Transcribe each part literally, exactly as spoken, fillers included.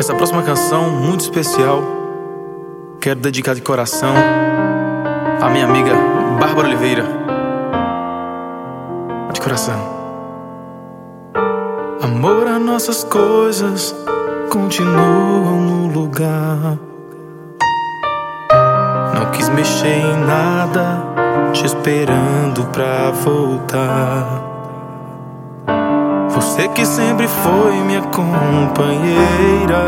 Essa próxima canção, muito especial, quero dedicar de coração à minha amiga Bárbara Oliveira. De coração. Amor, as nossas coisas continuam no lugar. Não quis mexer em nada, te esperando pra voltar. Você que sempre foi minha companheira,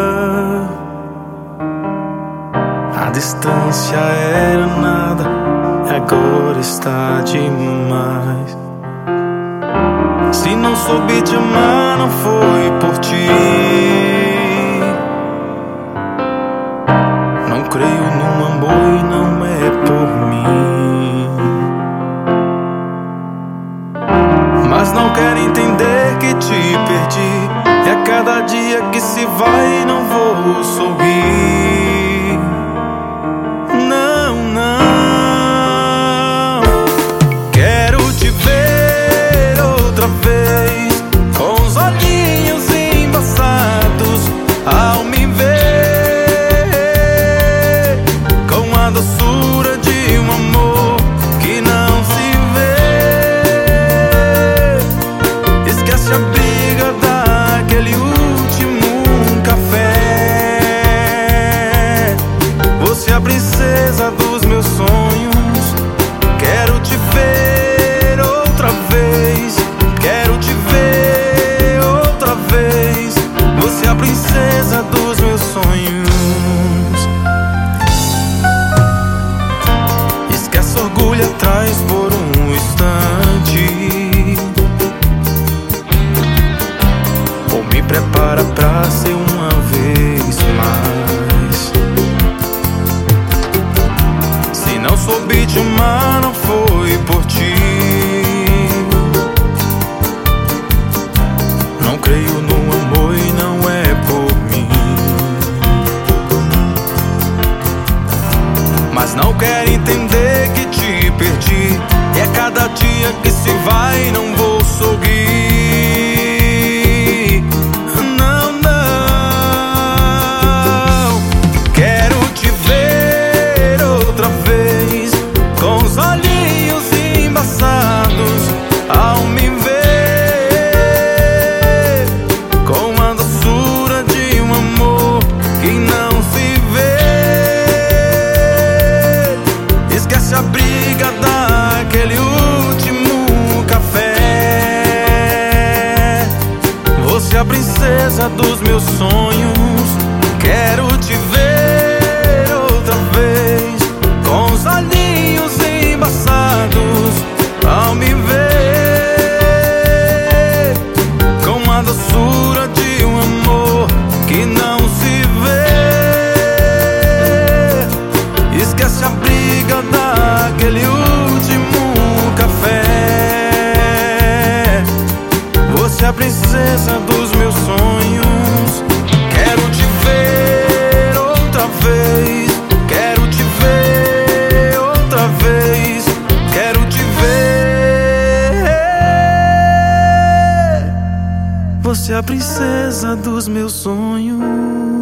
a distância era nada, agora está demais. Se não soube te amar, não foi por ti. Não creio no amor e não é por mim. Mas não quero entender que te perdi. É a cada dia que se vai, não vou sorrir. Não, não. Quero te ver outra vez, com os olhinhos embaçados, ao me ver, com a doçura de um amor que não se vê. Esquece a briga daquele último café. Você é a princesa dos meus sonhos. Quero te ver outra vez. Quero te ver outra vez. Você é a princesa dos meus sonhos. Esquece orgulho atrás por um instante, ou me prepara pra ser uma vez mais. Se não soube te amar, não foi por ti. Não creio no amor e não é por mim. Mas não quero entender que te perdi. E a cada dia que se vai, não vou sorrir. Não, não. Quero te ver outra vez, com os olhinhos embaçados, ao me ver, com a doçura de um amor que não se vê. Esquece a briga daquele último café. Você é a princesa dos meus sonhos. Quero te ver outra vez, com os olhinhos embaçados, ao me ver, com a doçura de um amor que não se vê. Esquece a briga daquele último café. Você é a princesa dos meus sonhos. Quero te ver outra vez. Quero te ver outra vez. Quero te ver. Você é a princesa dos meus sonhos.